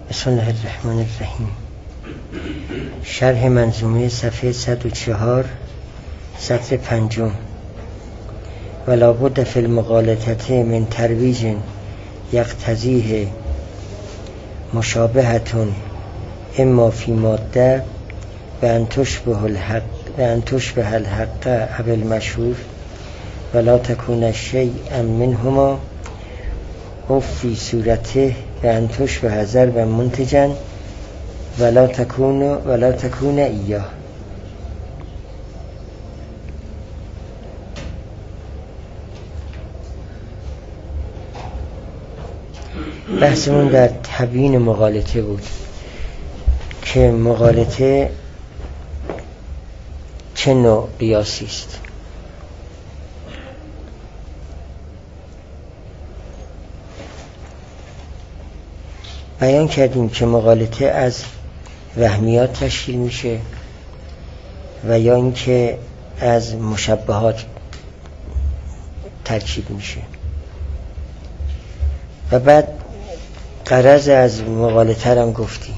بسم الله الرحمن الرحیم. شرح منظومه صفحه 104 سطر 5. ولا بد فی المغالطه من ترویج یقتضیه مشابهة اما فی ماده و ان تشبه الحق او المشهور ولا تکون شیئا منهما او فی صورته و ان تشبه ضربا منتجا ولا تکون ایاه. بحثمون در تبیین مغالطه بود که مغالطه چه نوع قیاسی است. بیان کردیم که مغالطه از وهمیات تشکیل میشه و یا اینکه از مشبهات ترکیب میشه و بعد غرض از مغالطه هم گفتیم.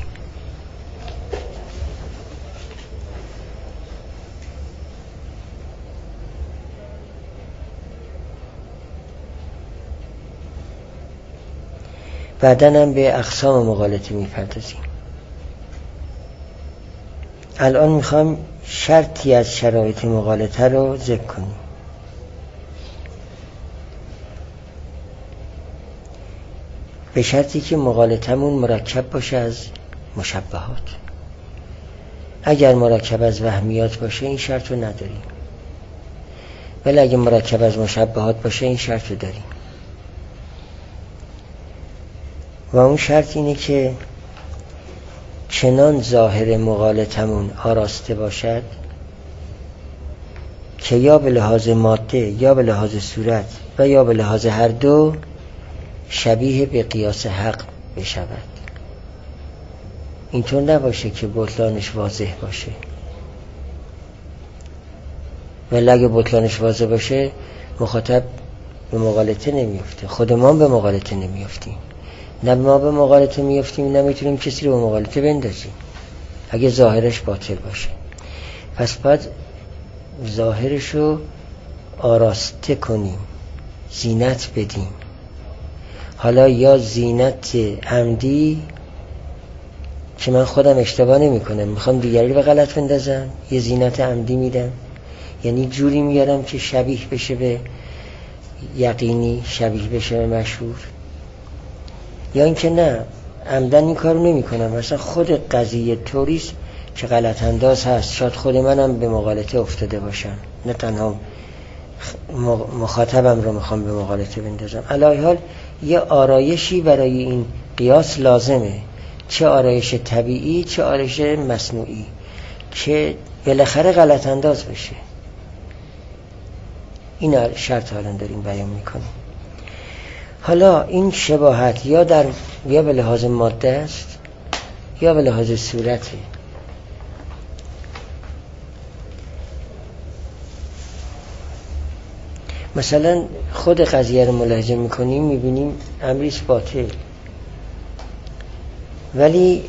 بعدن هم به اقسام مغالطه میپردازیم. الان میخوام شرطی از شرایط مغالطه رو ذکر کنیم. به شرطی که مغالطمون مرکب باشه از مشبهات. اگر مرکب از وهمیات باشه این شرط رو نداریم، ولی اگر مرکب از مشبهات باشه این شرط رو داریم. و اون شرط اینه که چنان ظاهر مغالطمون آراسته باشد که یا به لحاظ ماده یا به لحاظ صورت و یا به لحاظ هر دو شبیه به قیاس حق بشود. اینطور نباشه که بطلانش واضح باشه، ولی اگه بطلانش واضح باشه مخاطب به مغالطه نمیفته، خود ما به مغالطه نمیفتیم. نه ما به مغالطه میفتیم نمیتونیم کسی رو به مغالطه بندازیم اگه ظاهرش باطل باشه. پس باید ظاهرش رو آراسته کنیم، زینت بدیم. حالا یا زینت عمدی که من خودم اشتباه نمی کنم، میخوام دیگری رو به غلط بندازم، یه زینت عمدی میدم، یعنی جوری میارم که شبیه بشه به یقینی، شبیه بشه به مشهور. یا اینکه نه، عمدن این کارو نمی کنم، مثلا خود قضیه طوریست که غلط انداز هست، شاید خود منم به مغالطه افتاده باشم، نه تنها مخاطبم رو میخوام به مغالطه بندازم. علی حال یه آرایشی برای این قیاس لازمه، چه آرایش طبیعی چه آرایش مصنوعی، که بالاخره غلط انداز بشه. این شرط حالا داریم بیان میکنیم. حالا این شباهت یا به لحاظ ماده است یا به لحاظ صورته. مثلا خود قضیه رو ملاحظه میکنیم، میبینیم امریست باطل، ولی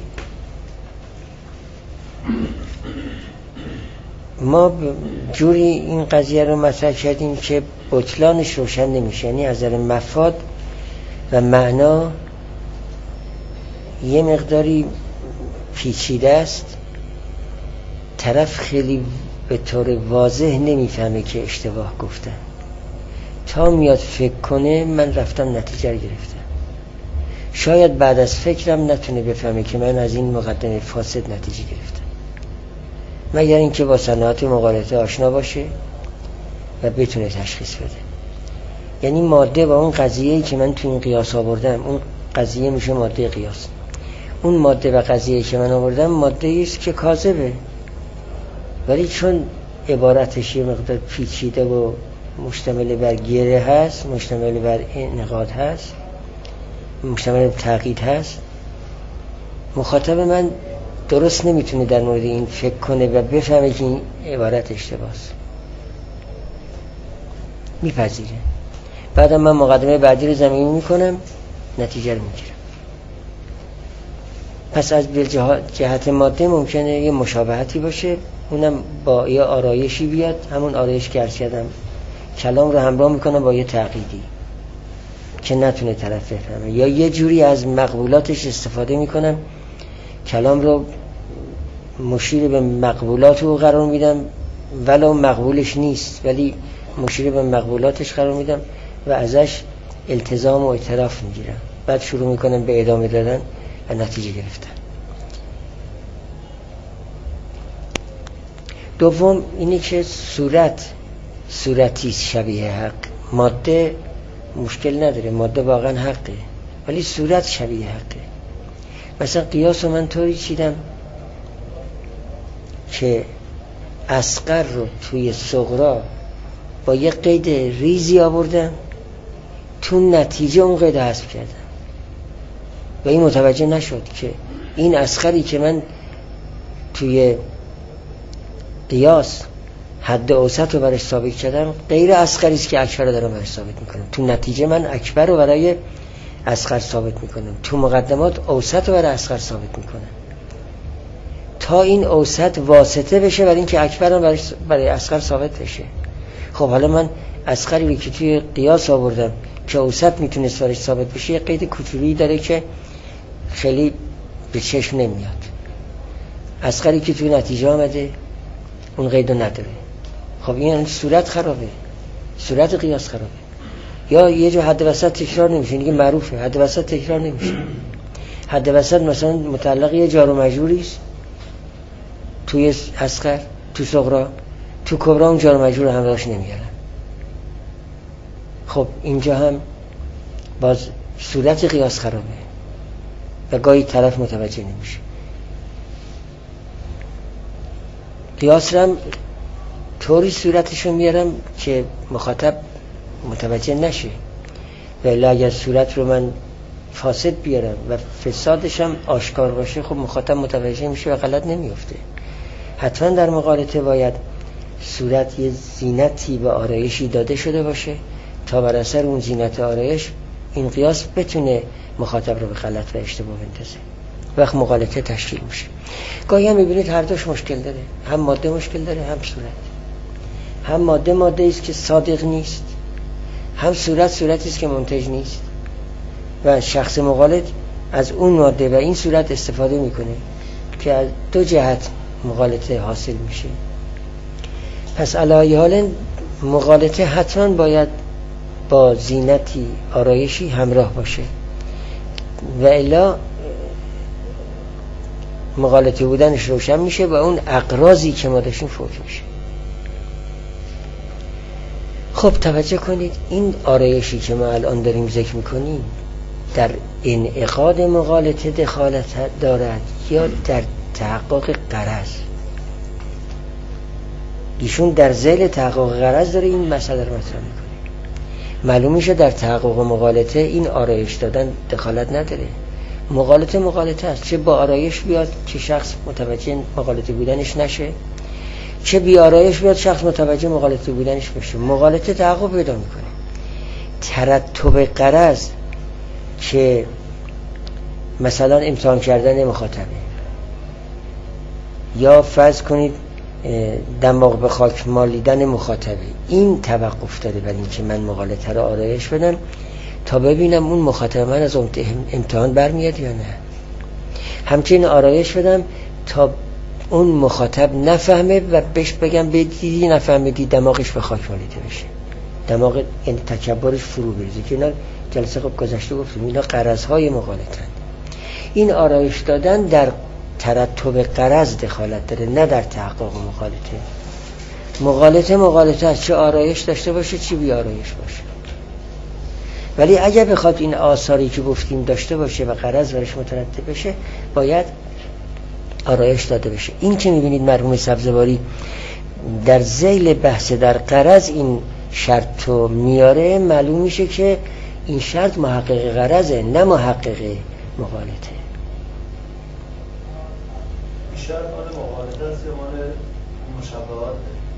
ما جوری این قضیه رو مطرح کردیم که بطلانش روشن نمیشه، یعنی از نظر مفاد و معنا یه مقداری پیچیده است، طرف خیلی به طور واضح نمیفهمه که اشتباه گفتن، تا میاد فکر کنه من رفتم نتیجه رو گرفتم. شاید بعد از فکرم نتونه بفهمه که من از این مقدمه فاسد نتیجه گرفتم، مگر اینکه با صنعت مغالطه آشنا باشه و بتونه تشخیص بده. یعنی ماده با اون قضیه‌ای که من تو این قیاس آوردم، اون قضیه میشه ماده قیاس. اون ماده و قضیه‌ای که من آوردم ماده‌ای است که کاذبه، ولی چون عبارتش یه مقدار پیچیده و مشتمل بر گره هست، مشتمل بر انقاد هست، مشتمل بر تقیید هست، مخاطب من درست نمیتونه در مورد این فکر کنه و بفهمه که این عبارت اشتباهه، میپذیره. بعدم من مقدمه بعدی رو زمین میکنم، نتیجه رو میگیرم. پس از جهت ماده ممکنه یه مشابهتی باشه، اونم با یه آرایشی بیاد، همون آرایش که عرض کردم کلام رو همراه میکنه با یه تعقیدی که نتونه طرف بفهمه، یا یه جوری از مقبولاتش استفاده میکنم کلام رو مشیر به مقبولات رو قرار میدم ولو مقبولش نیست، ولی مشیر به مقبولاتش قرار میدم و ازش التزام و اعتراف میگیرم، بعد شروع میکنم به ادامه دادن و نتیجه گرفتن. دوم اینه که صورتی شبیه حق، ماده مشکل نداره، ماده واقعا حقه، ولی صورت شبیه حقه. مثلا قیاس رو من طوری چیدم که اصغر رو توی صغرا با یه قید ریزی آوردم، تو نتیجه اون قید حذف کردم و این متوجه نشد که این اصغری که من توی قیاس حد اوسط رو برش ثابت کردم غیر اصغری است که اکبر رو دارم برش ثابت میکنم. تو نتیجه من اکبر رو برای اصغر ثابت میکنم، تو مقدمات اوسط رو برای اصغر ثابت میکنم تا این اوسط واسطه بشه برای اینکه اکبر رو برای اصغر ثابت بشه. خب حالا من اصغری رو که توی قیاس آوردم که اوسط میتونست برش ثابت بشه، یه قید کوچولی داره که خیلی به چشم نمیاد. اصغری که توی نتیجه آمده اون قیدو نداره. خب این صورت خرابه، صورت قیاس خرابه. یا یه جا حد وسط تکرار نمیشه، دیگه معروفه حد وسط تکرار نمیشه. حد وسط مثلا متعلق یه جار و مجروری است توی اصغر، تو صغرا، تو کبرا اون جار و مجرور همراهش نمیارن. خب اینجا هم باز صورت قیاس خرابه و گاهی طرف متوجه نمیشه. قیاس رو طوری صورتشو میارم که مخاطب متوجه نشه، ولی اگر صورت رو من فاسد بیارم و فسادش هم آشکار باشه خب مخاطب متوجه میشه و غلط نمیفته. حتما در مقالطه باید صورت یه زینتی و آرایشی داده شده باشه تا بر اثر اون زینت آرایش این قیاس بتونه مخاطب رو به غلط و اشتباه بندازه، وقت مقالطه تشکیل میشه. گاهی هم میبینید هر دوش مشکل داره، هم ماده مشکل داره هم صورت. هم ماده است که صادق نیست، هم صورتی است که منتج نیست و شخص مقالط از اون ماده و این صورت استفاده میکنه که از دو جهت مقالطه حاصل میشه. پس علی حال مقالطه حتما باید با زینتی آرایشی همراه باشه و الا مقالطه بودنش روشن میشه و اون اقراضی که ما داشتیم فوت میشه. خب توجه کنید این آرایشی که ما الان داریم ذکر میکنیم در انعقاد مقالطه دخالت دارد یا در تحقق غرض؟ ایشون در ذیل تحقق غرض داره این مسئله رو مطرح میکنه. معلوم میشه در تحقق مقالطه این آرایش دادن دخالت نداره. مقالطه است، چه با آرایش بیاد که شخص متوجه مقالطه بودنش نشه، چه بی آرایش بیاد شخص متوجه مقالطه بودنش بشه. مقالطه تحقق پیدا میکنه. ترتب غرض که مثلا امتحان کردن مخاطبه یا فرض کنید دماغ به خاک مالیدن مخاطبه، این توقف داره برای اینکه من مقالطه رو آرایش بدم تا ببینم اون مخاطب من از امتحان برمیاد یا نه. همچنین آرایش بدم تا اون مخاطب نفهمه و بهش بگم دیدی نفهمیدی دماغش به خاک مالیده بشه، دماغ یعنی تکبرش فرو بریزه که اینا جلسه گذشته گفتیم اینا غرض‌های مقالطه. این آرایش دادن در ترتب غرض دخالت داره نه در تحقق مقالطه است، چه آرایش داشته باشه چه بی آرایش باشه. ولی اگر بخواد این آثاری که گفتیم داشته باشه و غرض برش مترتب بشه باید آرایش داده بشه. این که میبینید مرحوم سبزواری در ذیل بحث در غرض این شرط رو میاره، معلوم میشه که این شرط محقق غرضه نه محقق مقالطه. شرط مال مقالطه است یا مال مشابهات؟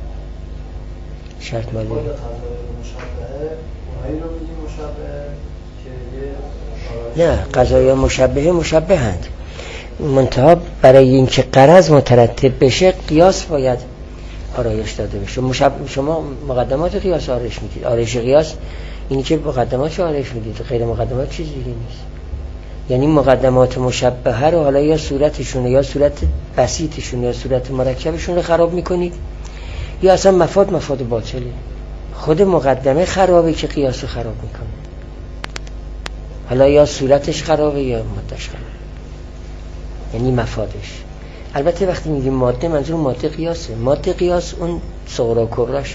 شرط مال مشابهه اونایی رو میگیم مشابه که یه نه قضایا مشابهند، منتها برای اینکه غرض مترتب بشه قیاس باید آرایش داده بشه. شما مقدمات قیاس آرایش میدید. آرایش قیاس اینی که مقدمات آرایش میدید، غیر مقدمات چیز دیگه نیست. یعنی مقدمات مشبهه رو حالا یا صورتشون یا صورت بسیطشون یا صورت مرکبشون رو خراب میکنید، یا اصلا مفاد باطله. خود مقدمه خرابه که قیاس رو خراب میکنه. حالا یا صورتش خرابه یا مادهش خرابه، یعنی مفادش. البته وقتی میگیم ماده منظور ماده قیاسه. ماده قیاس اون صغرا و کبراشه.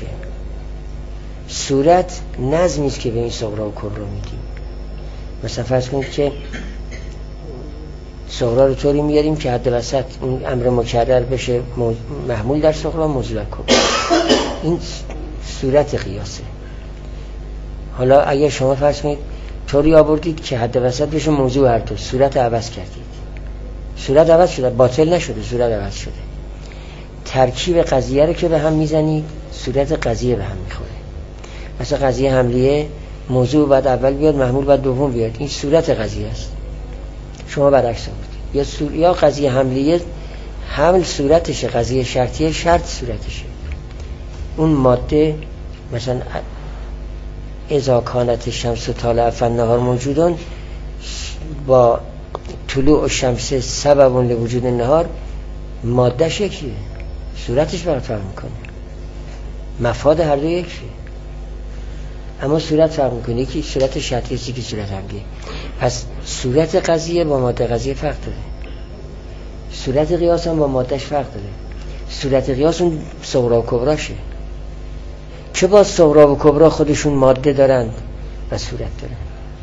صورت نظمی است که به این صغرا و کبرا میگیم. مثلا فرض کنید که صغرا رو طوری میاریم که حد وسط اون امر مکرر بشه محمول در صغرا، موضوع کبرا. این صورت قیاسه. حالا اگه شما فرض کنید طوری آوردید که حد وسط بشه موضوع هر دو، صورت عوض کردید. صورت عوض شده، باطل نشده، صورت عوض شده. ترکیب قضیه رو که به هم میزنید صورت قضیه به هم میخوره. مثلا قضیه حملیه موضوع بعد اول بیاد، محمول بعد دوم بیاد، این صورت قضیه است. شما برعکس آوردید. یا قضیه حملیه حمل صورتشه، قضیه شرطیه شرط صورتشه. اون ماده مثلا اذا کانت الشمس طالع فالنهار موجودون، با طلوع الشمس سبب لوجود النهار، ماده شکلیه، صورتش برای فرق میکنه. مفاد هر دو یکیه، اما صورت فرق میکنه. یکی صورت شرطیه، یکی صورت حملیه. پس صورت قضیه با ماده قضیه فرق داره. صورت قیاس هم با مادهش فرق داره. صورت قیاس اون صغرا و کبراشه، چه با صغرا و کبرا خودشون ماده دارند و صورت دارن.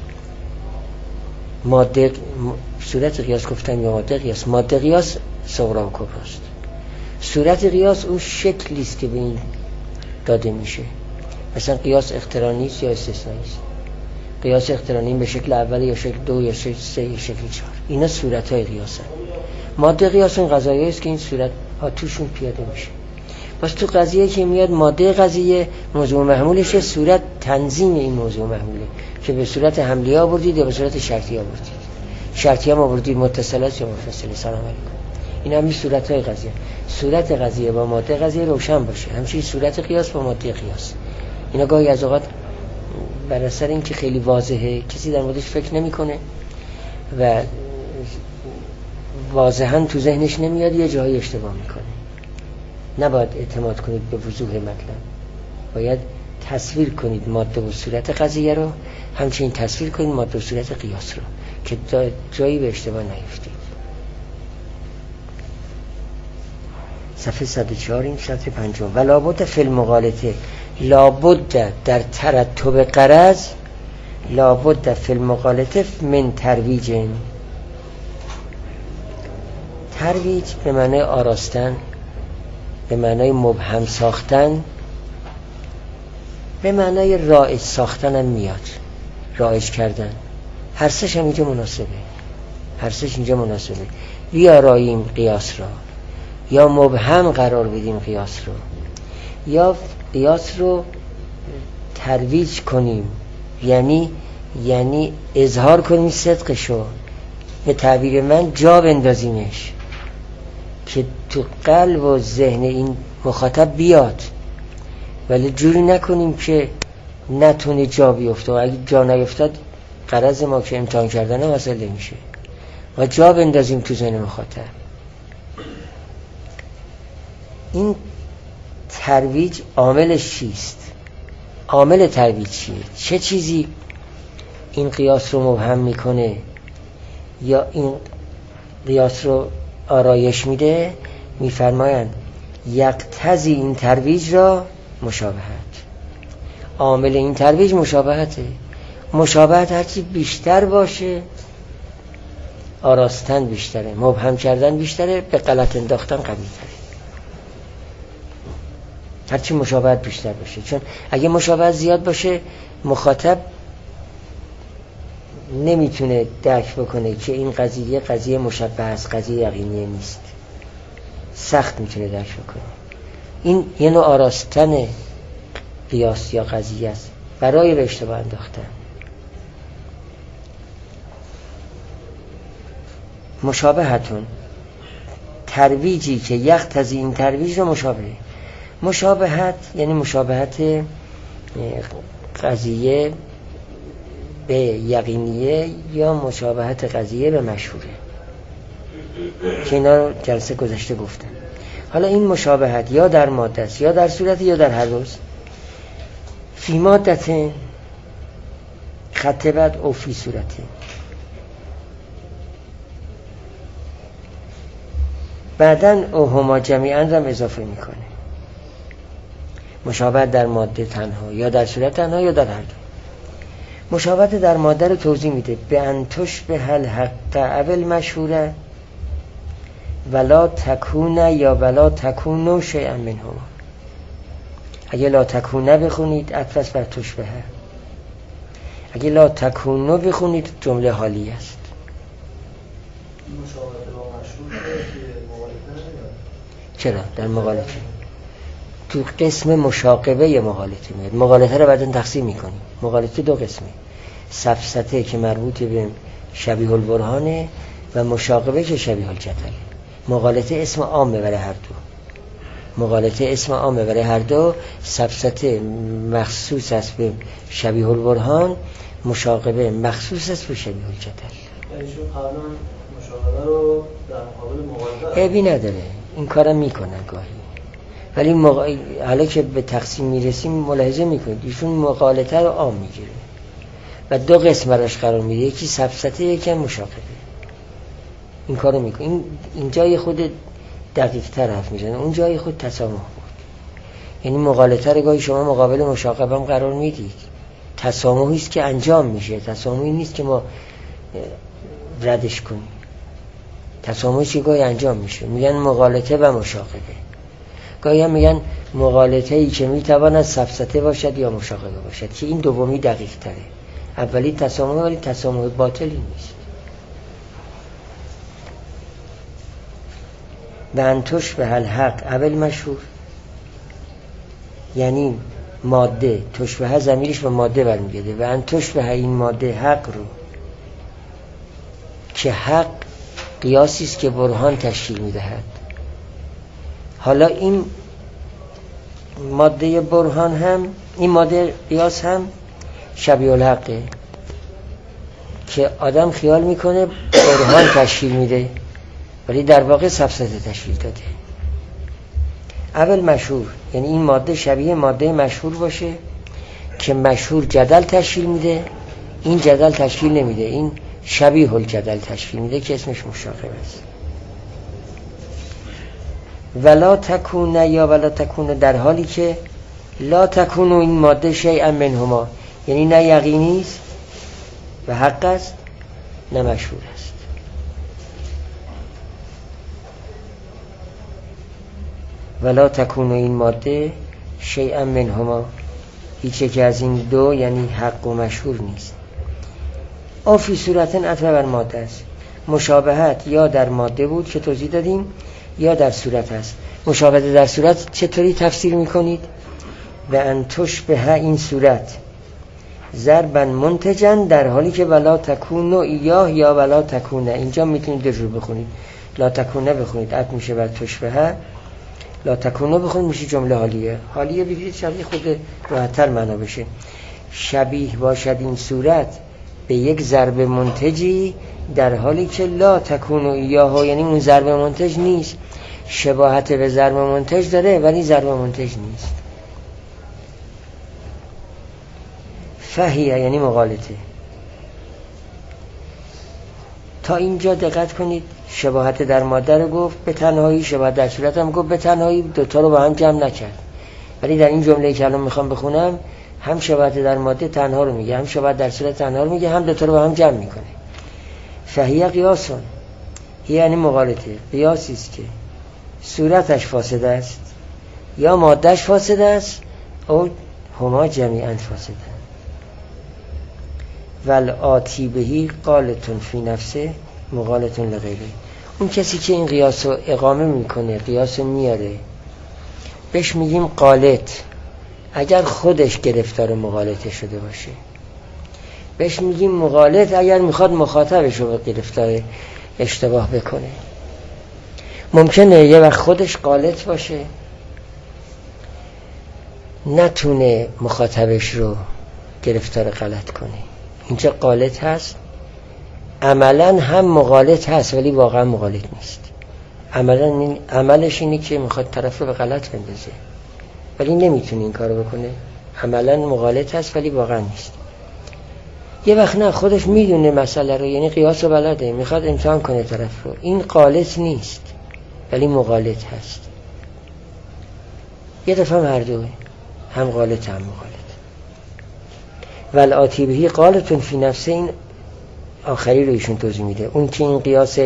ماده صورت قیاس گفتم یا ماده قیاس. ماده قیاس صغرا و کبراست. صورت قیاس اون شکلی است که به این داده میشه. مثلا قیاس اقترانی است یا استثنایی است. قیاس اقترانی به شکل اول یا شکل دو یا شکل سه یا شکل چهار، اینا صورت‌های قیاسن. ماده قیاس اون قضایایی است که این صورت ها توشون پیاده میشه. پس تو قضیه که میاد ماده قضیه موضوع محمولشه، صورت تنظیم این موضوع محموله که به صورت حملیه آوردید یا به صورت شرطیه آوردید. شرطیه هم آوردید متصل است یا منفصل. سلام علیکم. این همین صورت‌های قضیه. صورت قضیه با ماده قضیه روشن باشه. همچنین صورت قیاس با ماده قیاس. اینا گاهی از اوقات بر اثر این که خیلی واضحه کسی در موردش فکر نمی‌کنه و واضحاً تو ذهنش نمیاد، یه جایی اشتباه میکنه. نباید اعتماد کنید به وضوح مطلب. باید تصویر کنید ماده و صورت قضیه رو، همچنین تصویر کنید ماده و صورت قیاس رو که جایی به اشتباه نیفتید. صفحه 104 این صفحه 5. و لابد فی المغالطه، لابد در ترتب غرض، لابد فی المغالطه من ترویج. ترویج به معنی آراستن، به معنی مبهم ساختن، به معنی رایج ساختن هم میاد. رایج کردن، هر سش هم اینجا مناسبه. هر سش اینجا مناسبه. بیاراییم قیاس را، یا مبهم قرار بدیم قیاس رو، یا قیاس رو ترویج کنیم، یعنی اظهار کنیم صدقشو، به تعبیر من جا بندازیمش که تو قلب و ذهن این مخاطب بیاد، ولی جوری نکنیم که نتونه جا بیفته. و اگه جا نیفتاد غرض ما که امتحان کردن هم حاصل نمیشه. و جا بندازیم تو ذهن مخاطب. این ترویج عاملش چیست؟ عامل ترویج چیه؟ چه چیزی این قیاس رو مبهم میکنه یا این قیاس رو آرایش میده؟ میفرمایند یقتضی این ترویج را مشابهت. عامل این ترویج مشابهته. مشابهت هرچی بیشتر باشه آراستن بیشتره، مبهم کردن بیشتره، به غلط انداختن قوی تره. هرچی مشابهت بیشتر باشه، چون اگه مشابهت زیاد باشه مخاطب نمیتونه درک بکنه که این قضیه مشابه است، قضیه یقینی نیست. سخت میتونه درک بکنه. این یه نوع آراستن قیاس یا قضیه است برای به اشتباه انداختن. مشابهتون ترویجی که یقتضی این ترویج رو مشابهت یعنی مشابهت قضیه به یقینیه یا مشابهت قضیه به مشهوره که اینا رو جلسه گذشته گفتم. حالا این مشابهت یا در ماده است یا در صورت یا در هر روز. فی مادت خط بعد او فی صورته. بعداً او هما جمیعاً را اضافه میکنه. مشابهت در ماده تنها یا در صورت تنها یا در هر دو. مشابهت در ماده رو توضیح میده به انتش به هل حق اول مشهوره ولا تکونه یا ولا تکونو شیئا منهما. اگه لا تکونه بخونید عطف بر تشبهه، اگه لا تکونو بخونید جمله حالی است. مشابهت با مشهور چرا؟ در مغالطه تو قسم مشاقبه مغالطه میاد. مغالطه رو بعداً تقسیم میکنیم. مغالطه دو قسمه، سفسطه که مربوط به شبیه البرهانه و مشاقبه که شبیه الجدله. مغالطه اسم عامه برای هر دو. مغالطه اسم عامه برای هر دو. سفسطه مخصوص است به شبیه البرهان، مشاقبه مخصوص است به شبیه الجدل. یعنی شما قبلا مشاقبه رو در مقابل مغالطه عیبی نداره، این کارم میکنن گاهی، ولی حالا که به تقسیم میرسیم ملاحظه میکنید ایشون مغالطه رو عام میگیره و دو قسم براش قرار میده، یکی سفسطه یکی مشاقبه. این کارو میکنه. این جای خود دقیق تر حرف میزنه، اون جای خود تسامح بود. یعنی مغالطه رو گاهی شما مقابل مشاقبه هم قرار میدید. تسامحی است که انجام میشه، تسامحی نیست که ما ردش کنیم. تسامحی که گاهی انجام میشه. میگن مغالطه و مشاقبه. گاهی هم میگن مغالطه ای که میتواند سفسطه باشد یا مشاقبه باشد، که این دومی دقیق تره. اولی تسامح ولی تسامح باطلی نیست. و انتش به الحق اول مشهور یعنی ماده تشبه ضمیرش به ماده برمیگرده و انتش به این ماده حق رو که حق قیاسی است که برهان تشکیل میدهد. حالا این ماده برهان هم، این ماده قیاس هم شبیه الحقه که آدم خیال میکنه برهان تشکیل میده ولی در واقع سفسطه تشکیل داده. اول مشهور یعنی این ماده شبیه ماده مشهور باشه که مشهور جدل تشکیل میده، این جدل تشکیل نمیده، این شبیه الجدل تشکیل میده که اسمش مشاقبه است. ولا تکونه یا ولا تکونه در حالی که لا تکونو این ماده شیئا منهما، یعنی نه یقینی است و حق است نه مشهور است. ولا تکونو این ماده شیئا منهما، هیچ یک از این دو یعنی حق و مشهور نیست. او فی صورت عطف بر ماده است. مشابهت یا در ماده بود که توضیح دادیم یا در صورت است. مشابهت در صورت چطوری تفسیر میکنید؟ و انتش به این صورت ضربا منتجا در حالی که ولا تکونو ایاه یا ولا تکونه. اینجا میتونید دو جور بخونید، لا تکونه بخونید عطف میشه بر تشبهه، لا تکونو بخونید میشه جمله حالیه. حالیه بگیرید شبیه خود راحت‌تر معنا بشه. شبیه باشد این صورت به یک ضرب منتجی در حالی که لا تکونو ایاه، یعنی اون ضرب منتج نیست، شباهت به ضرب منتج داره ولی ضرب منتج نیست. فهیه یعنی مغالطه. تا اینجا دقت کنید، شباهت در ماده رو گفت به تنهایی، شباهت در صورت هم گفت به تنهایی، دوتا رو با هم جمع نکرد. ولی در این جمله که الان میخوام بخونم هم شباهت در ماده تنها رو میگه، هم شباهت در صورت تنها رو میگه، هم دوتا رو با هم جمع میکنه. فهیه قیاسون، یعنی مغالطه، قیاسی است که صورتش فاسد است یا مادهش فاسد است او هما جمیعاً فاسد. ول آتی بهی قالتون فی نفسه مغالطون لغیره. اون کسی که این قیاس رو اقامه میکنه، قیاس رو میاره، بهش میگیم قالت اگر خودش گرفتار مغالطه شده باشه. بهش میگیم مغالط اگر میخواد مخاطبش رو گرفتار اشتباه بکنه. ممکنه یه وقت خودش غلط باشه، نتونه مخاطبش رو گرفتار غلط کنه. اینجا غلط هست، عملا هم مغالط هست ولی واقعا مغالط نیست. عملش اینه که میخواد طرف رو به غلط بندازه ولی نمیتونه این کارو بکنه. عملا مغالط هست ولی واقعا نیست. یه وقت نه، خودش میدونه مسئله رو، یعنی قیاس رو بلده، میخواد امتحان کنه طرف رو. این غلط نیست ولی مغالط هست. یه دفعه هم هر دوه، هم غلط هم مغالط. والآتی بهی غالطٌ فی نفسه، این آخری رو ایشون توضیح میده. اون که این قیاس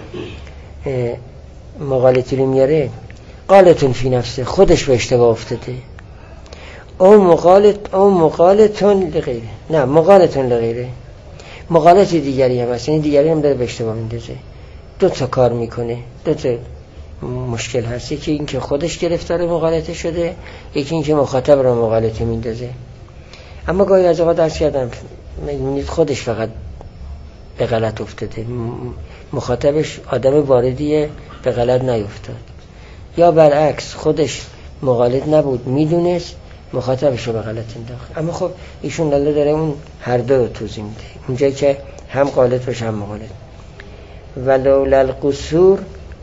مغالطی رو میاره، غالطٌ فی نفسه، خودش به اشتباه افتاده. او مغالطٌ لغیره، نه مغالطٌ لغیره، مغالط دیگری هم هست، یعنی دیگری هم داره به اشتباه میندازه. دو تا کار میکنه، دو تا مشکل هست. یکی این که خودش گرفتار مغالطه شده، یکی این که مخاطب رو مغالطه میندازه. اما گاهی از اوقات درس کردم میبینید خودش فقط به غلط افتاده، مخاطبش آدم واردیه به غلط نیفتاد. یا برعکس خودش مغالط نبود، میدونست، مخاطبش رو به غلط انداخت. اما خب ایشون لاله داره اون هر دو رو توضیح میده، اونجایی که هم غلط باشه هم مغالط. ولولا القصور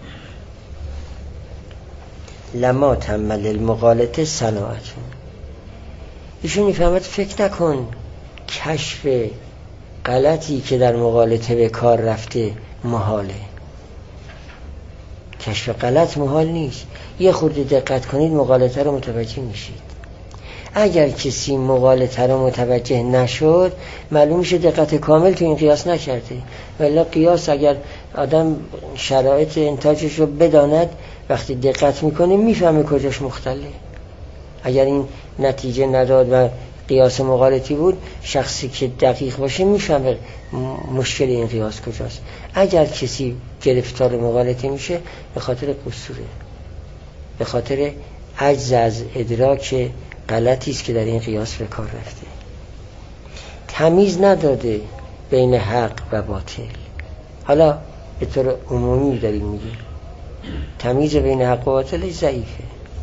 لما تمل المغالطه صناعتون. ایشون میفهمد فکر نکن کشف غلطی که در مغالطه به کار رفته محاله. کشف غلط محال نیست. یه خورده دقت کنید مغالطه رو متوجه میشید. اگر کسی مغالطه رو متوجه نشد، معلوم میشه دقت کامل تو این قیاس نکرده. ولی قیاس اگر آدم شرایط انتاجش رو بداند، وقتی دقت میکنه میفهمه کجاش مختله. اگر این نتیجه نداد و قیاس مغالطی بود، شخصی که دقیق باشه میفهمه مشکل این قیاس کجاست. اگر کسی گرفتار مغالطه میشه، به خاطر قصوره، به خاطر عجز از ادراک غلطی است که در این قیاس به کار رفته. تمیز نداده بین حق و باطل. حالا به طور عمومی داریم میگیم تمیز بین حق و باطل ضعیفه.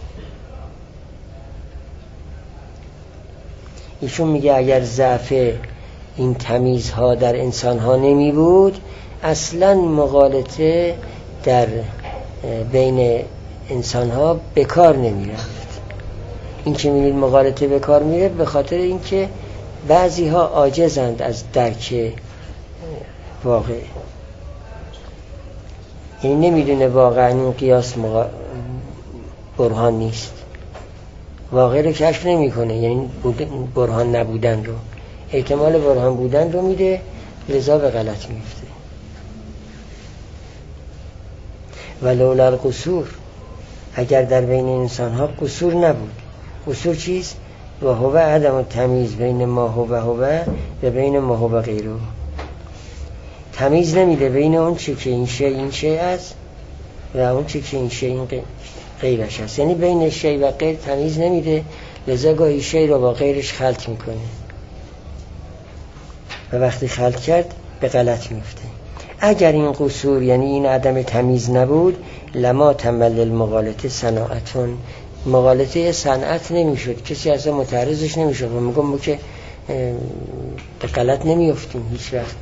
ایشون میگه اگر ضعف این تمیزها در انسانها نمی بود، اصلا مغالطه در بین انسانها به کار نمی رفت. این که میبینید مغالطه به کار میره، به خاطر اینکه بعضی ها عاجزند از درک واقع، یعنی نمیدونه واقعا این قیاس برهان نیست، واقع رو کشف نمیکنه، یعنی برهان نبودن رو، احتمال برهان بودن رو میده، لذا به غلط میفته. ولولا القصور، اگر در بین انسان ها قصور نبود. قصور چیست؟ و هو عدم تمیز بین ما هو و بین ما هو غیره. تمیز نمیده بین اون چی که این شی است و اون چی که این شی این غیرش است، یعنی بین شی و غیر تمیز نمیده، لذا گاهی شی رو با غیرش خلط میکنه و وقتی خلط کرد به غلط میفته. اگر این قصور یعنی این عدم تمیز نبود، لما تمل المغالطه صناعتون، مغالطه صنعت نمیشد، کسی اصلا متعرضش نمیشد و میگم ما که به غلط نمیافتیم هیچ وقت،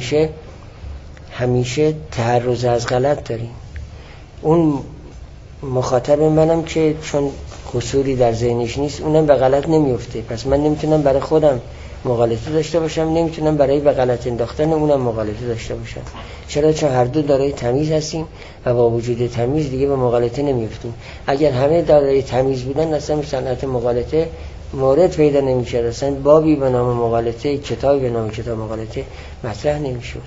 همیشه تعرض از غلط داریم. اون مخاطب منم که چون قصوری در ذهنش نیست، اونم به غلط نمیفته، پس من نمیتونم برای خودم مغالطه داشته باشم، نمیتونم برای به غلط انداختن اونم مغالطه داشته باشم. چرا؟ چون هر دو دارای تمیز هستیم و با وجود تمیز دیگه به مغالطه نمیفتیم. اگر همه دارای تمیز بودن، اصلا صنعت مغالطه مورد پیدا نمیشد، اصلا بابی به نام مغالطه، کتابی به نام کتاب مغالطه مطرح نمیشد.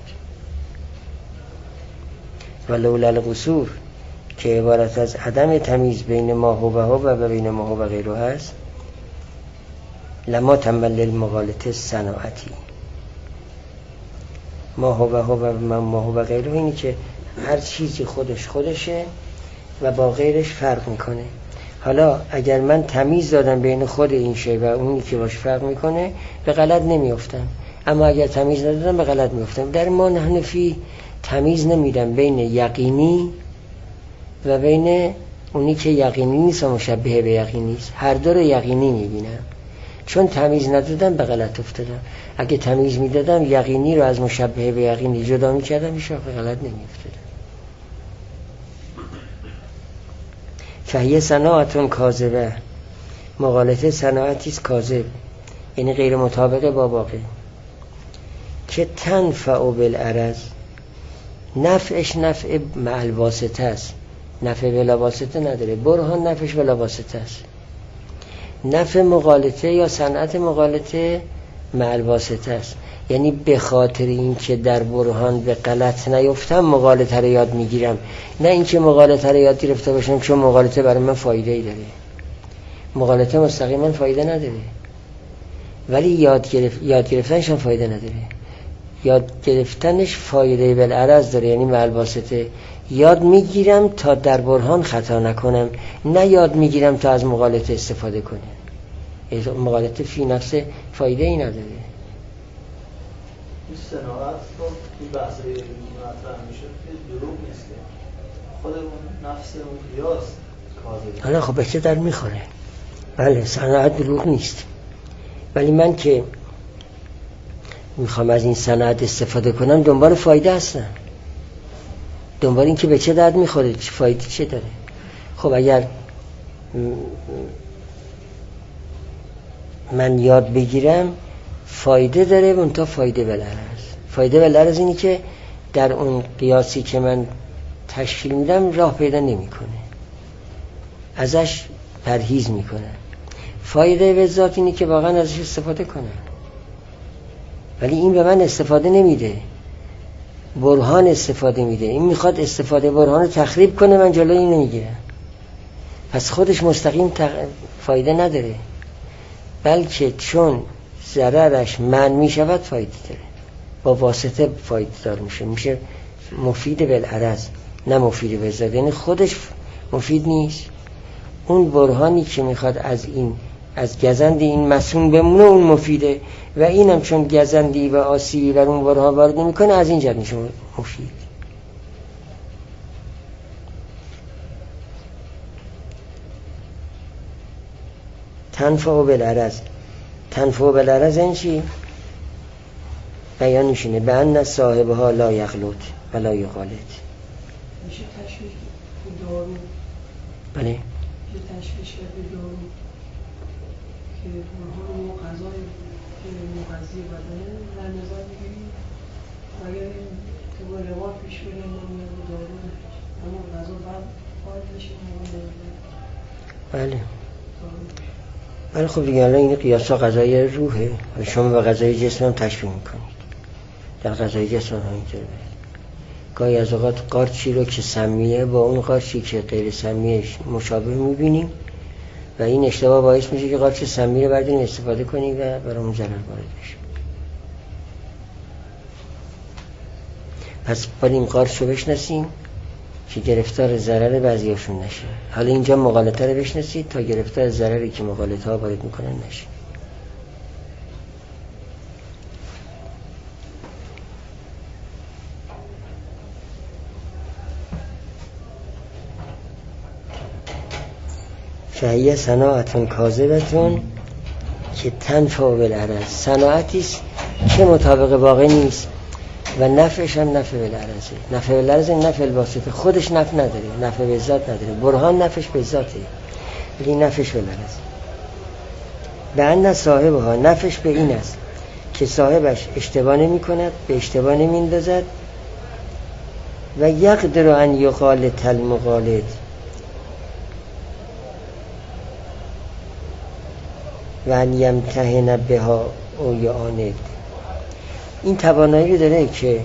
ولولا القصور که عبارت از عدم تمیز بین ما هو و بین ما هو غیره هست، لما تمل المغالطه صناعتی. ما هو و ما هو غیره اینی که هر چیزی خودشه و با غیرش فرق میکنه. حالا اگر من تمیز دادم بین خود این شی و اونی که باش فرق میکنه، به غلط نمیافتم، اما اگر تمیز ندادم به غلط میافتم. در ما نحن فی تمیز نمیدم بین یقینی و بین اونی که یقینی نیست و مشبه به یقینی نیست. هر دو رو یقینی میبینم. چون تمیز ندادم به غلط افتادم. اگه تمیز میدادم یقینی رو از مشبه به یقینی جدا میکردم هیچ وقت به غلط نمیافتادم. فهیه صناعتون کاذبه، مغالطه صناعتی است کاذب، یعنی غیر مطابق با واقع. که تنفع بالعرض، نفعش نفع مع الواسطه است، نفع بلا واسطه نداره. برهان نفعش بلا واسطه است. نفع مغالطه یا صنعت مغالطه مع الواسطه است، یعنی به خاطر این که در برهان به غلط نیفتم مغالطه رو یاد میگیرم، نه این که مغالطه رو یاد گرفته باشم چون مغالطه برای من فایده ای داره. مغالطه مستقیما فایده نداره، ولی یاد گرفتنش هم فایده نداره. یاد گرفتنش فایده بالعرض داره، یعنی مع الواسطه. یاد میگیرم تا در برهان خطا نکنم، نه یاد میگیرم تا از مغالطه استفاده کنم. مغالطه فی نفس فایده ای نداره. این صناعت رو این بحث مطرح میشه که دروغ نیست، خودمون نفس اون قیاس کاذبه. حالا خب به چه در میخوره؟ بله صناعت دروغ نیست، ولی من که میخوام از این صنعت استفاده کنم دنبال فایده هستم، دنبال این که به چه درد میخوره، چه فایده چه داره. خب اگر من یاد بگیرم فایده داره، منتها فایده بالعرض. فایده بالعرض اینی که در اون قیاسی که من تشکیل میدم راه پیدا نمیکنه، ازش پرهیز میکنه. فایده به ذات اینی که واقعا ازش استفاده کنم، ولی این به من استفاده نمیده، برهان استفاده میده. این میخواد استفاده برهان رو تخریب کنه، من جلوی این نمیگیرم. پس خودش مستقیم فایده نداره، بلکه چون ضررش منع میشود فایده داره، با واسطه فایده دار میشه مفید بالعرض نه مفید به ذات. یعنی خودش مفید نیست، اون برهانی که میخواد از گزند این مسون بمونه اون مفیده، و اینم چون گزندی و آسیبی بر اون برهان وارد نمیکنه از این جهت میشه مفید. تنفع بالعرض، تنفع بالعرض این چی؟ بیان میشینه به ان صاحبها لا یغلط ولا یغالط. میشه تشویش دارو. بله میشه تشویش دارو که برهان و غذای که مغذی بدنه در نظر میگیریم، اگر که با روان پیش بریم و دارو اما غذا بعد خواهد میشه. بله بله. خب دیگه الان این قیاسا غذای روحه و شما به غذای جسم هم تشبیه میکنید. در غذای جسم هم اینطوره. گاهی از اوقات قارچی رو که سمیه با اون قارچی که غیر سمیه مشابه میبینیم و این اشتباه باعث میشه که قارچ سمی رو برداریم استفاده کنیم و برامون ضرر وارد بشه. پس باید این قارچ رو بشناسیم که گرفتار ضرر بعضیاشون نشه. حالا اینجا مغالطه رو بشناسید تا گرفتار ضرری که مغالطه ها وارد میکنن نشه. فهیه صناعتون کاذبتون که تنفع بالعرض، صناعتیست که مطابق واقع نیست و نفعش هم نفع بالعرضه. نفع بالعرض نفع الواسطه، خودش نفع نداره، نفع به ذات نداره. برهان نفعش به ذاته ولی نفعش بالعرض. به ان صاحبها، نفعش به این است که صاحبش اشتباه نمی کند، به اشتباه نمی اندازد و یقدر ان یغالط المغالط، و ان یمتحن بها او یعاند. این توانایی رو داره که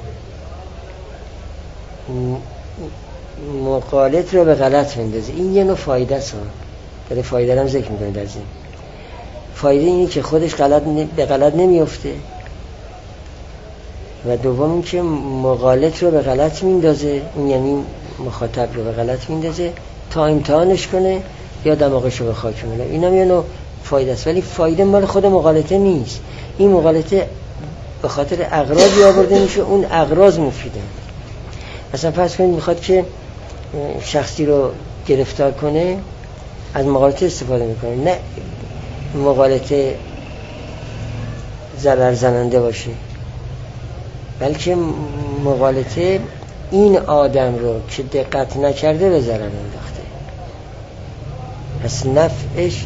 مغالط رو به غلط بندازه. این یه نوع فایده است، داره فایده رو هم ذکر میکنه در این. فایده اینه که خودش به غلط نمیفته و دوم این که مغالط رو به غلط میندازه، این یعنی مخاطب رو به غلط میندازه تا امتحانش کنه یا دماغش رو به خاک می‌ندازه. این هم یه نوع فایده است، ولی فایده مال خود مغالطه نیست. این مغالطه به خاطر اغراضی آورده میشه، اون اغراض مفیده. مثلا فرض کنید میخواد که شخصی رو گرفتار کنه، از مغالطه استفاده میکنه، نه مغالطه ضرر زننده باشه، بلکه مغالطه این آدم رو که دقت نکرده به ضرر انداخته. پس نفعش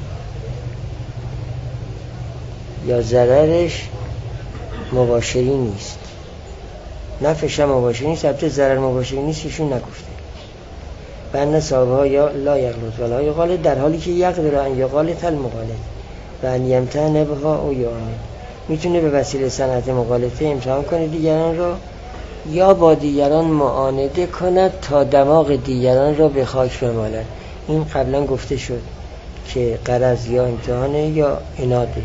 یا ضررش مباشری نیست، نفعش هم مباشری نیست، البته ضرر مباشری نیست ایشون نگفته. بنده صاحبها یا لا یغلط ولا یغالط، در حالی که یقدر ان یغالط المغالط و ان یمتحن بها او یعامل، میتونه به وسیله صنعت مغالطه امتحان کنه دیگران را یا با دیگران معانده کند تا دماغ دیگران را به خاک بمالد. این قبلا گفته شد که غرض یا امتحانه یا عناده.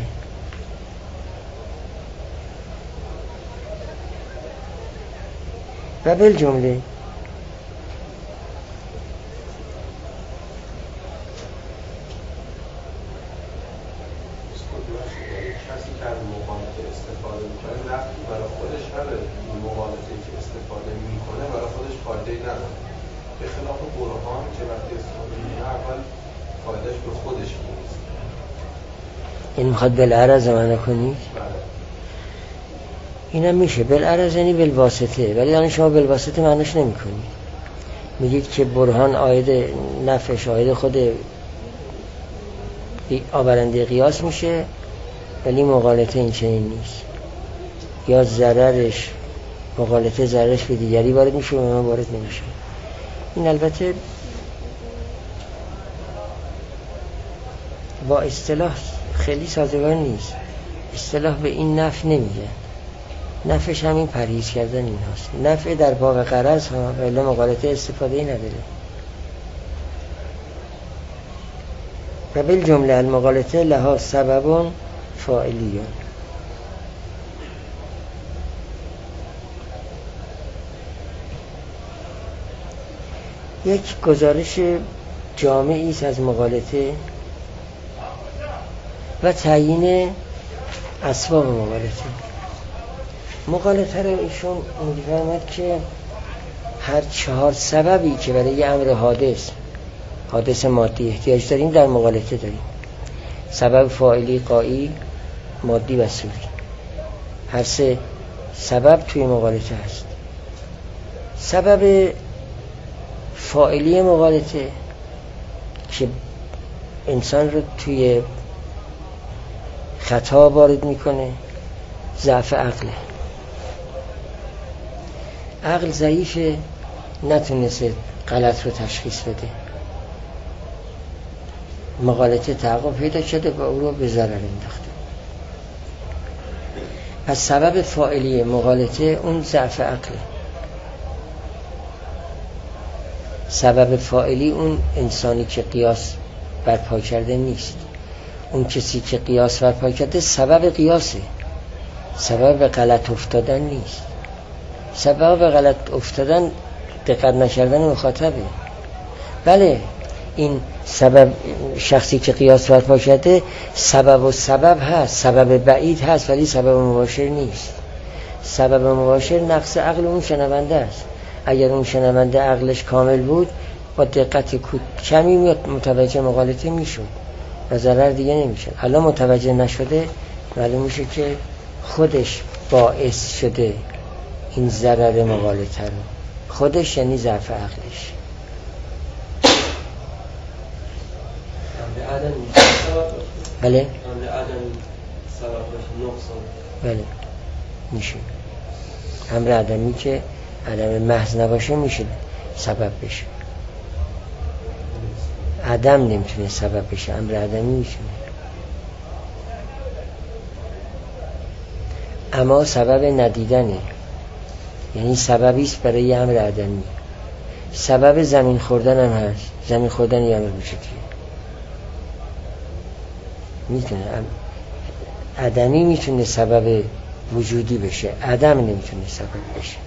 و بالجمله این میخواد بالعرض معنی کنی؟ اینم میشه بالعرض یعنی بالواسطه، ولی الان شما بالواسطه معنیش نمی کنی. میگید که برهان آید نفعش آید خود آورنده قیاس میشه، ولی مغالطه این چنین نیست. یا ضررش مغالطه ضررش به دیگری وارد میشه و من وارد نمیشه. این البته با اصطلاح خیلی سازگار نیست. اصطلاح به این نفع نمیگه، نفعش همین پرهیز کردن این هاست. نفع در باب غرض ها ولی مغالطه استفاده ای نداره. و بالجمله المغالطه لها سبب فاعلیون. یک گزارش جامعی است از مغالطه و تعیین اسباب مغالطه. مغالطه رو ایشون می‌فرماید که هر 4 سببی که برای یه امر حادث مادی احتیاج داریم در مغالطه داریم. سبب فاعلی، غایی، مادی و صوری. هر 3 سبب توی مغالطه هست. سبب فاعلی مغالطه که انسان رو توی خطا وارد میکنه ضعف عقله. عقل ضعیفه، نتونسته غلط رو تشخیص بده، مغالطه تعقب پیدا شده و او رو به ضرر انداخته. پس سبب فاعلی مغالطه اون ضعف عقله. سبب فاعلی اون انسانی که قیاس برپا کرده نیست. اون کسی که قیاس برپا کرده سبب قیاسه، سبب غلط افتادن نیست. سبب غلط افتادن دقت نکردن مخاطبه. بله این سبب، شخصی که قیاس برپا کرده سبب و سبب هست، سبب بعید هست ولی سبب مباشر نیست. سبب مباشر نقص عقل اون شنونده است. اگر اون شنونده عقلش کامل بود با دقت کمی متوجه مغالطه میشد و ضرر دیگه نمیشه. الان متوجه نشده، معلوم میشه که خودش باعث شده این ضرر مغالطه رو، خودش یعنی ضعف عقلش. بله بله میشه. امر عدمی که عدم محض نباشه میشه سبب بشه. عدم نمیتونه سبب بشه، امر عدمی میتونه. اما سبب ندیدنه، یعنی سببی است برای امر عدمی. سبب زمین خوردن هم هست، زمین خوردن یه امر وجودیه. میتونه عدمی میتونه سبب وجودی بشه، عدم نمیتونه سبب بشه.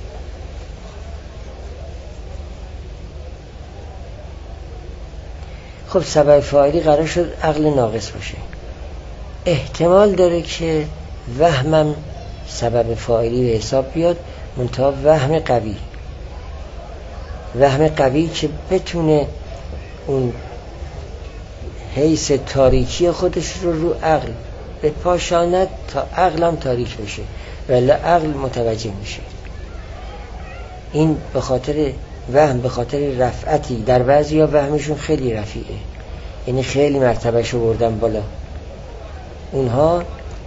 خب سبب فاعلی قرار شد عقل ناقص باشه. احتمال داره که وهمم سبب فاعلی به حساب بیاد، منتها وهم قوی. وهم قوی که بتونه اون حیث تاریکی خودش رو عقل به پاشاند تا عقلم تاریک بشه، ولی عقل متوجه میشه. این به خاطر وهم، به خاطر رفعتی. در بعضی ها وهمشون خیلی رفیعه، یعنی خیلی مرتبهشو بردن بالا. اونها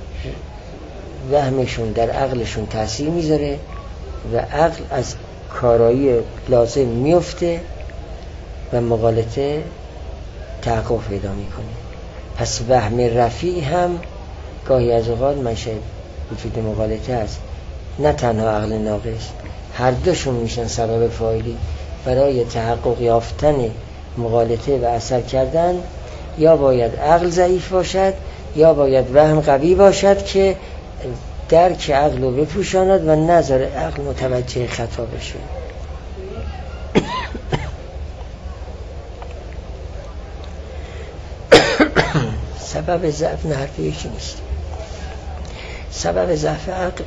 وهمشون در عقلشون تأثیر میذاره و عقل از کارایی لازم میفته و مغالطه تحقق پیدا میکنه. پس وهم رفیع هم گاهی از اوقات منشأ وجود مغالطه است، نه تنها عقل ناقص. هر دوشون میشن سبب فاعلی برای تحقق یافتن مغالطه و اثر کردن. یا باید عقل ضعیف باشد یا باید وهم قوی باشد که درک عقل رو بپوشاند و نظر عقل متوجه خطا بشه. سبب ضعف نه حرف یکی نیست. سبب ضعف عقل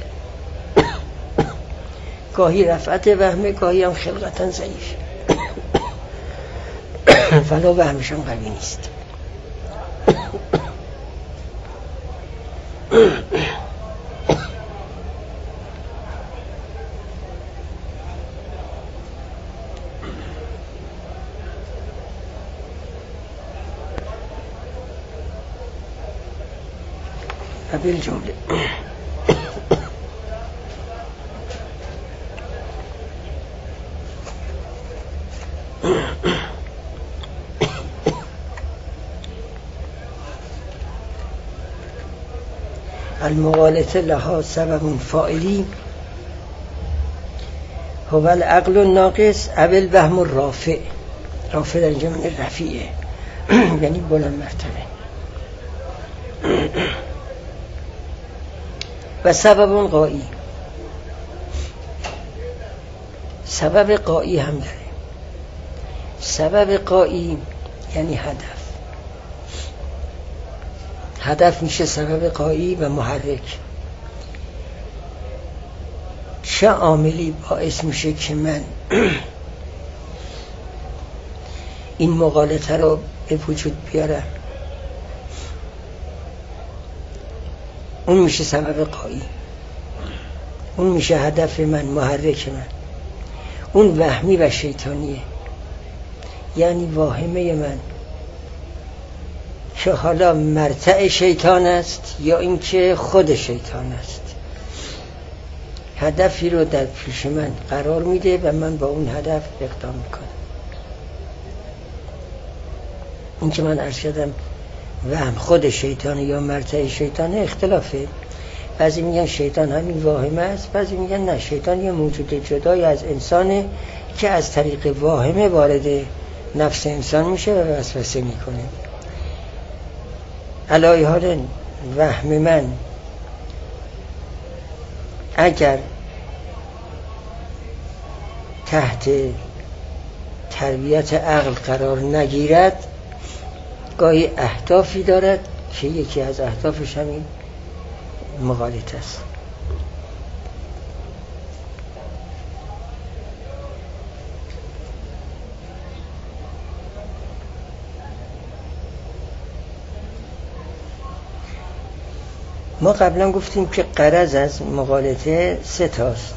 گاهی رفعت وهمه، گاهی هم خلقتا ضعیف، ولی وهمش هم قوی نیست. بالجمله المغالطه لها سبب فاعلی هو العقل الناقص او الوهم الرافع. رافع در اینجا معنی رفیعه، یعنی بلند مرتبه. و سبب قایی، سبب قایی هم داره. سبب قایی یعنی هدف میشه سبب قایی و محرک. چه عاملی باعث میشه که من این مغالطه رو به وجود بیارم؟ اون میشه سبب قایی، اون میشه هدف من، محرک من. اون وهمی و شیطانیه، یعنی واهمه من که حالا مرتع شیطان است یا اینکه خود شیطان است. هدفی رو در پیش من قرار میده و من با اون هدف اقدام میکنم. این که من عرض کردم وهم خود شیطان یا مرتع شیطان اختلافه. بعضی میگن شیطان همین واهمه است، بعضی میگن نه، شیطان یه موجود جدای از انسانه که از طریق واهمه وارد نفس انسان میشه و وسوسه میکنه. علای حال وهم من اگر تحت تربیت عقل قرار نگیرد، گاهی اهدافی دارد که یکی از اهدافش همین مغالطه است. ما قبلا گفتیم که غرض از مغالطه 3 تاست.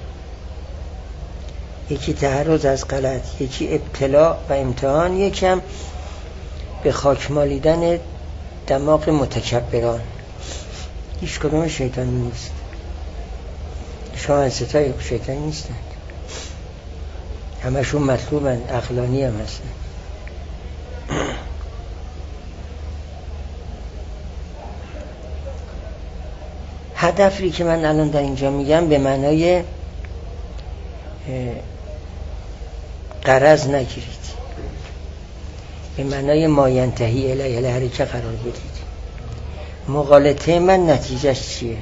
یکی تحرز از غلط، یکی ابتلاء و امتحان، یکم به خاک مالیدن دماغ متکبران. هیچ کدوم شیطانی نیست. شما ستای شیطانی نیستند، همشون مطلوبن، عقلانی هم هستن. هدفی که من الان در اینجا میگم به معنای غرض نگیرید، به معنای ماینتهی الیه الحرکه قرار بدید. مغالطه من نتیجهش چیه؟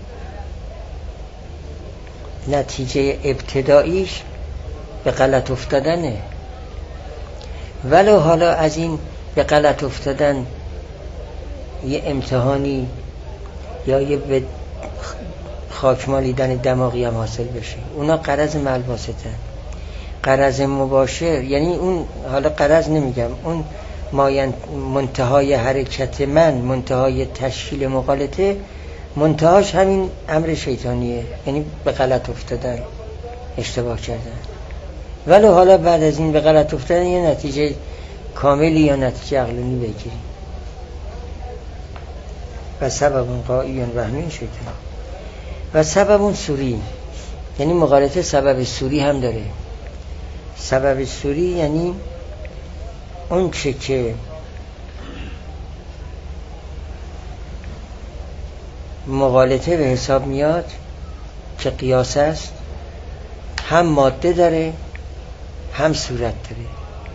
نتیجه ابتداییش به غلط افتادنه، ولو حالا از این به غلط افتادن یه امتحانی یا یه به خاک مالیدن دماغی هم حاصل بشه، اونا غرض ملباستن. غرض مباشر، یعنی اون حالا غرض نمیگم، اون منتهای حرکت من، منتهای تشکیل مغالطه، منتهاش همین امر شیطانیه، یعنی به غلط افتادن، اشتباه کردن. ولی حالا بعد از این به غلط افتادن یه نتیجه کاملی یا نتیجه عقلانی بگیریم. و سبب قائیون وهمی شیطان و سبب سوری، یعنی مغالطه سبب سوری هم داره. سبب سوری یعنی اون چه که مغالطه به حساب میاد که قیاس است، هم ماده داره هم صورت داره.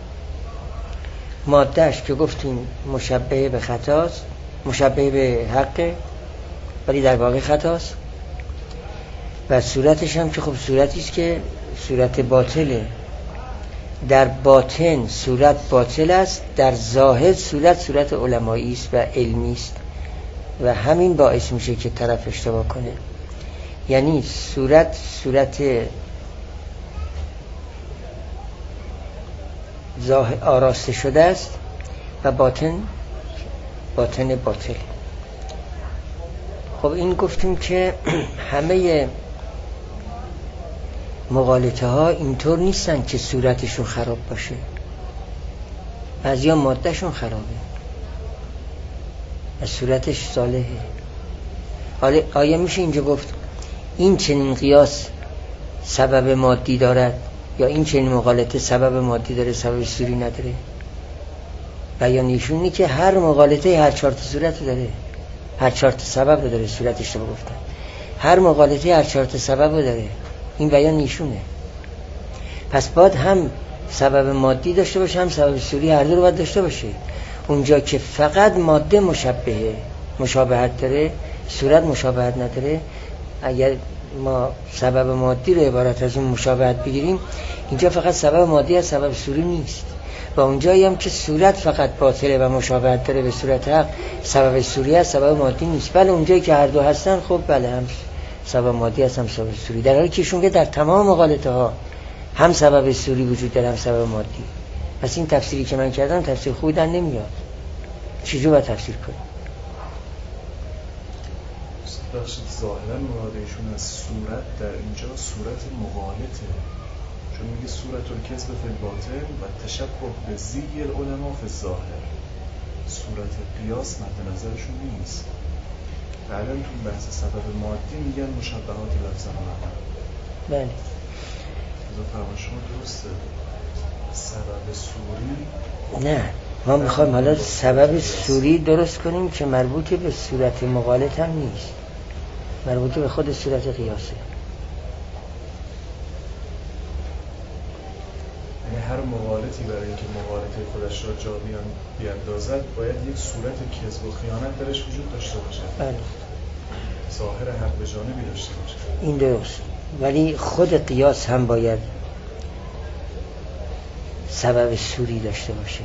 مادهش که گفتیم مشبه به خطاست، مشبه به حقه ولی در واقع خطاست، و صورتش هم که خب صورتی است که صورت باطله. در باطن صورت باطل است، در ظاهر صورت علمایی است و علمی است و همین باعث میشه که طرف اشتباه کنه. یعنی صورت ظاهر آراسته شده است و باطن باطل. خب این گفتیم که همه مغالطه ها اینطور نیستن که صورتشون خراب باشه، بعضیا مادهشون خرابه و صورتش صالحه. حالا آیا میشه اینجا گفت این چنین قیاس سبب مادی دارد یا این چنین مغالطه سبب مادی داره سبب سوری نداره؟ بیان ایشون اینه که هر مغالطه هر 4 صورت داره، هر 4 سبب داره. صورتش رو گفتن هر مغالطه هر 4 سبب داره، این بیان ایشونه. پس باید هم سبب مادی داشته باشه هم سبب سوری، هر دو رو باید داشته باشه. اونجا که فقط ماده مشابهت داره، صورت مشابهت نداره، اگر ما سبب مادی رو عبارت از اون مشابهت بگیریم، اینجا فقط سبب مادی از سبب سوری نیست. و اونجایی هم که صورت فقط باطله و مشابهت داره به صورت حق، سبب سوری از سبب مادی نیست. بله اونجایی که هر دو هستن خب بله هم سبب مادی هست هم سبب سوری، در حالی که ایشون که در تمام مغالطه ها هم سبب سوری وجود داره هم سبب مادی. پس این تفسیری که من کردم تفسیر خوبی در نمیاد. چجور باید تفسیر کنیم؟ بخشید ظاهرا مرادشون از صورت در اینجا صورت مغالطه، چون میگه صورت الکذب فی الباطن و تشبه به زی العلماء فی الظاهر. صورت قیاس مد نظرشون نیست. بعدن تو بحث سبب مادی میگن مشبهات لفظا و معنی. بله از فرمان شما درسته. سبب سوری نه، ما میخوایم حالا سبب سوری درست کنیم که مربوط به صورت مغالط هم نیست، مربوط به خود صورت قیاسه. یعنی هر مغالطی برای اینکه مغالطه خودش را جا بیاندازد باید یک صورت کذب و خیانت درش وجود داشته باشد. بله ظاهر حق به جانبی داشته باشد. این درست، ولی خود قیاس هم باید سبب سوری داشته باشه.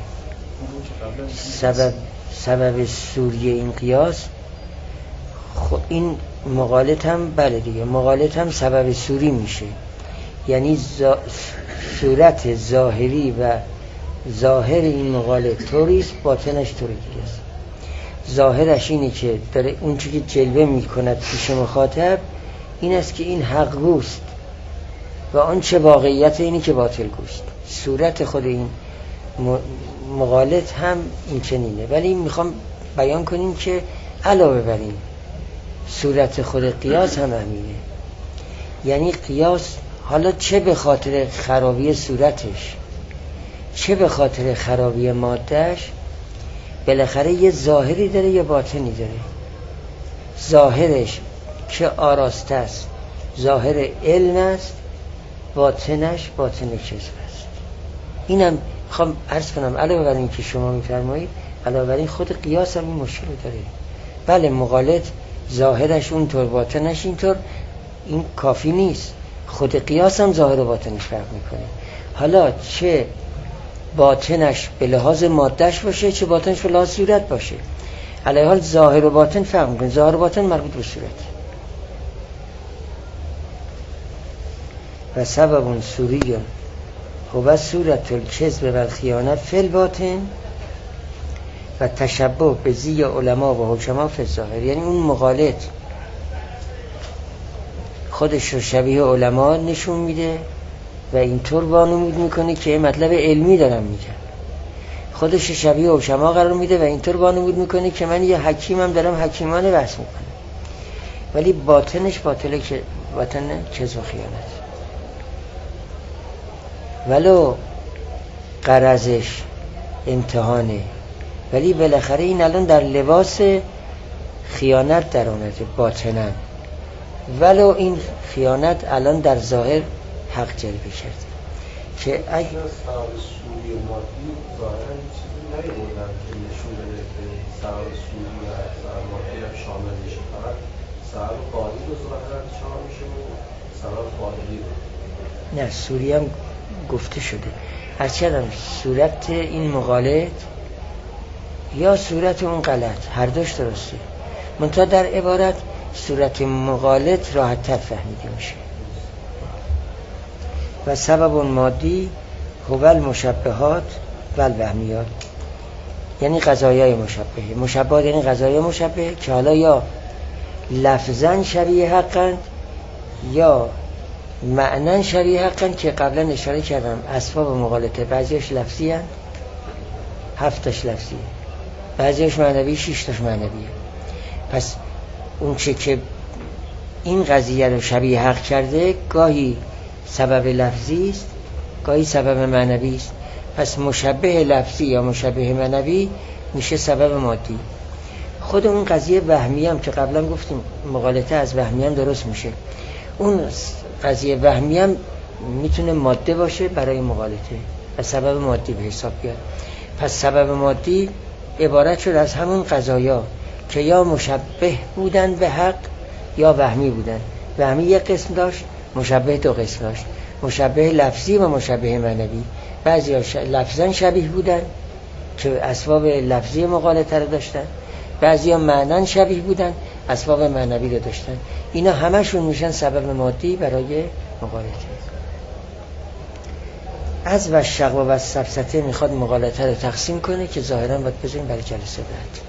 سبب سوری این قیاس خب این مغالط هم بله دیگه، مغالط هم سبب سوری میشه. یعنی صورت ظاهری و ظاهر این مغالط طوریست، باطنش طوری دیگه است. ظاهرش اینه که داره اون چیزی که جلوه میکند پیش مخاطب این است که این حق گوست و آن چه واقعیت اینی که باطل گوست. صورت خود این مغالط هم این چنینه، ولی میخوام بیان کنیم که علاوه بر این صورت خود قیاس هم همینه. یعنی قیاس حالا چه به خاطر خرابی صورتش چه به خاطر خرابی مادهش بالاخره یه ظاهری داره یه باطنی داره. ظاهرش که آراسته است ظاهر علم است، باطنش باطن کذب است. اینم میخوام عرض کنم علاوه بر این که شما میفرمایید، علاوه بر این خود قیاس هم این مشکل داره. بله مغالط ظاهرش اونطور باطنش اینطور، این کافی نیست، خود قیاس هم ظاهر و باطنش فرق میکنه. حالا چه باطنش به لحاظ مادهش باشه چه باطنش به لحاظ صورت باشه، علیه حال ظاهر و باطن فرق میکنه. ظاهر و باطن مربوط به صورت. و سبب سوری هو صورت الکذب و الخیانت فی الباطن و تشبه به زی علما و حکما فی الظاهر. یعنی اون مقالط خودش رو شبیه علما نشون میده و اینطور وانمود میکنه که مطلب علمی دارم میگم، خودش شبیه حکما قرار میده و اینطور وانمود میکنه که من یه حکیمم دارم حکیمانه بحث میکنم، ولی باطنش باطن کذب و خیانت. ولو غرضش امتحانه، ولی بالاخره این الان در لباس خیانت در آمده باطنن، ولو این خیانت الان در ظاهر حق جلوه کرده. که اگه سبب سوری و مادی ظاهرا چیزی نیوردن که نشون بده که سبب سوری و سبب مادی هم شامل میشه، فقط سبب قالی رو ظاهرا شامل میشه و سبب قالی رو نه. سوری هم گفته شده، هرچند صورت این مقالط یا صورت اون غلط هر دوش درسته، منتها در عبارت صورت مقالط راحت تر فهمیده میشه. و سبب مادی هو المشبهات و الوهمیات، یعنی قضایای مشبهه. مشبهات یعنی قضایای مشبهه که حالا یا لفظاً شبیه حقند یا معناً شبیه حقند، که قبلا اشاره کردم اسباب مغالطه بعضیش لفظی هست 7 تاش لفظیه، بعضیش معنوی 6 تاش معنویه. پس اون چه که این قضیه رو شبیه حق کرده گاهی سبب لفظی است گاهی سبب معنوی است. پس مشبه لفظی یا مشبه معنوی میشه سبب مادی. خود اون قضیه وهمی هم که قبلا گفتیم مغالطه از وهمی هم درست میشه، اون قضیه وهمی هم میتونه ماده باشه برای مغالطه و سبب مادی به حساب بیاد. پس سبب مادی عبارت شد از همون قضایا که یا مشبه بودن به حق یا وهمی بودن. وهمی یک قسم داشت، مشبه 2 قسم داشت، مشبه لفظی و مشبه معنوی. بعضی ها لفظاً شبیه بودن که اسباب لفظی مغالطه رو داشتن، بعضی ها معناً شبیه بودن اسباب معنوی رو داشتن. اینا همشون میشن سبب مادی برای مغالطه. از و شق و سفسطه میخواد مغالطه رو تقسیم کنه که ظاهراً باید بذاریم برای جلسه بعد.